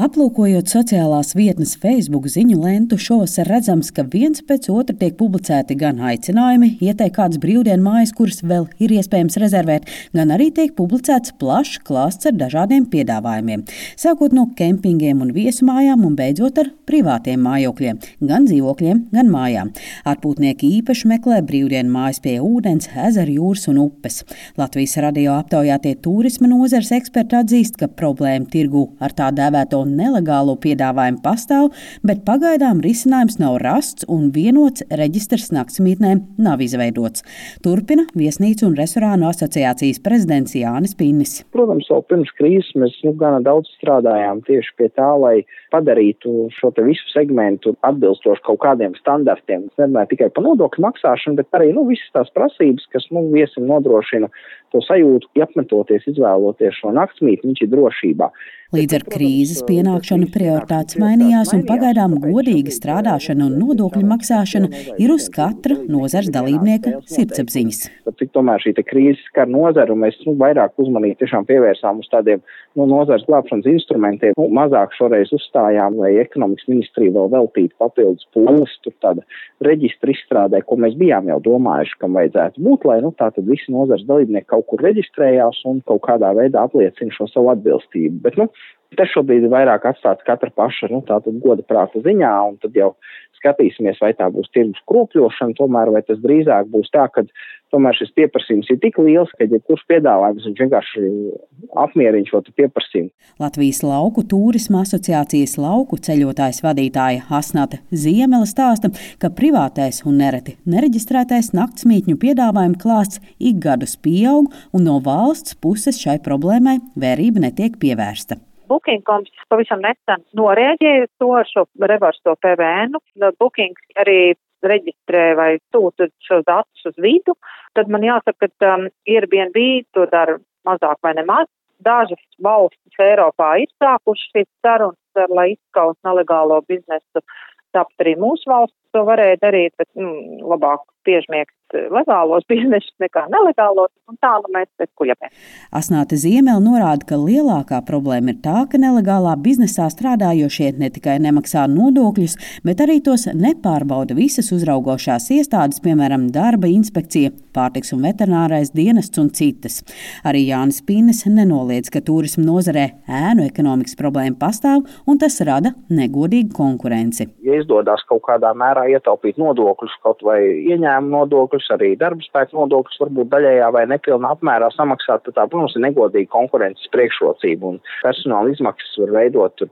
Aplūkojot sociālās vietnes Facebook ziņu lentu, šovasar redzams, ka viens pēc otra tiek publicēti gan aicinājumi ieteikt kādas brīvdienu mājas, kuras vēl ir iespējams rezervēt, gan arī tiek publicēts plašs klāsts ar dažādiem piedāvājumiem. Sākot no kempingiem un viesmājām un beidzot ar privātiem mājokļiem, gan dzīvokļiem, gan mājām. Atpūtnieki īpaši meklē brīvdienu mājas pie ūdens, ezeru, jūras un upes. Latvijas radio aptaujātie turisma nozares eksperti atzīst, ka problēma tirgū ar tā dēvēto nelegālo piedāvājumu pastāv, bet pagaidām risinājums nav rasts un vienots reģistrs naktsmītnēm nav izveidots. Turpina Viesnīcu un restorānu asociācijas prezidents Jānis Pinnis. Protams, jau pirms krīzes mēs gana daudz strādājām tieši pie tā, lai padarītu šo te visu segmentu atbilstoši kaut kādiem standartiem. Es nerunāju tikai par nodokļu maksāšanu, bet arī visas tās prasības, kas viesim nodrošina to sajūtu, apmetoties, izvēloties šo naktsmītni, viņš ir drošībā. Līdz ar krīzes pienākšanu prioritātes mainījās un pagaidām godīga strādāšana un nodokļu maksāšana ir uz katra nozares dalībnieka sirdsapziņas. Cik tomēr šī krīze skar nozaru, mēs vairāk uzmanību tiešām pievērsām uz tādiem nozares glābšanas instrumentiem. Mazāk šoreiz uzstājām, lai ekonomikas ministrija vēl veltītu papildus pūles, tur tāda reģistra izstrādē, ko mēs bijām jau domājuši, kam vajadzētu būt, lai tātad visi nozares dalībnieki kaut kur reģistrējās un kaut kādā veidā apliecina šo savu atbilstību. Bet, te šobrīd ir vairāk atstāts katra paša, tātad goda prāta ziņā, un tad jau skatīsimies, vai tā būs tirgus kropļošana, tomēr, vai tas drīzāk būs tā, ka tomēr šis pieprasījums ir tik liels, ka jebkurš piedāvājums viņš vienkārši apmierina šo pieprasījumu. Latvijas lauku turisma asociācijas lauku ceļotājs vadītāja Asnata Ziemele stāsta, ka privātais un nereti nereģistrētais naktsmītņu piedāvājumu klāsts ik gadus pieaug, un no valsts puses šai problēmai vērība netiek pievērsta. Booking.com pavisam nesen norēģēja to ar šo reverso PVN. Booking arī reģistrē vai sūta šos datus uz vidu. Tad man jāsaka, ka Airbnb to dara mazāk vai nemaz. Dažas valstis Eiropā ir sākušas šīs sarunas, lai izskaust nelegālo biznesu. Tāpat arī mūsu valsts to varēja darīt, bet labāk piežmiegt legālos biznesus nekā nelegālos, un tā mēs te kuļamies. Asnāte Ziemele norāda, ka lielākā problēma ir tā, ka nelegālā biznesā strādājošie ne tikai nemaksā nodokļus, bet arī tos nepārbauda visas uzraugošās iestādes, piemēram, darba inspekcija, pārtiks un veterinārais dienests un citas. Arī Jānis Pinnis nenoliedz, ka turisma nozarē ēnu ekonomikas problēma pastāv, un tas rada negodīgu konkurenci. Ja izdodas kaut kādā mērā ietaupīt nodokļus, kaut vai ieņēmumu nodokļus, arī darba spēka nodokļus varbūt daļējā vai nepilnā apmērā samaksāt, tad tā, protams, ir negodīga konkurences priekšrocība, un personāla izmaksas var veidot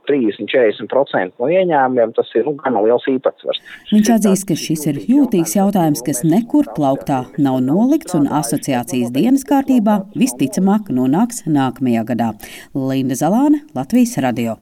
30–40% no ieņēmumiem, tas ir gana liels īpatsvars. Viņš atzīst, ka šis ir jūtīgs jautājums, kas nekur plauktā nav nolikts, un asociācijas dienas kārtībā visticamāk nonāks nākamajā gadā. Linda Zalāne, Latvijas radio.